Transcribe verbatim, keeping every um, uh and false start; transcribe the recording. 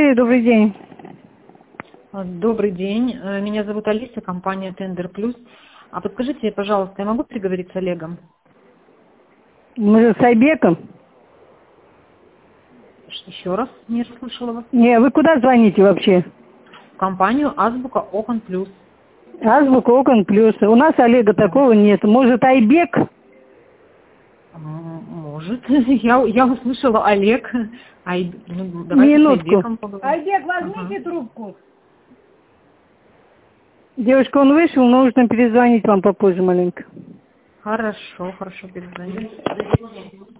Алло, добрый день. Добрый день. Э, Меня зовут Алиса, компания Тендер Плюс. А подскажите, пожалуйста, я могу переговорить с Олегом? Мы с Айбеком? Ш- Еще раз, не расслышала вас. Не, вы куда звоните вообще? В компанию Азбука Окон Плюс. Азбука Окон Плюс. У нас Олега Да. такого нет. Может, Айбек? М, Может. Я, я услышала Олег. Ай, ну, давайте с Минутку. Айбеком поговорим. Айбек, Ага. возьмите трубку. Девушка, он вышел, но нужно перезвонить вам попозже маленько. Хорошо, хорошо, перезвоню.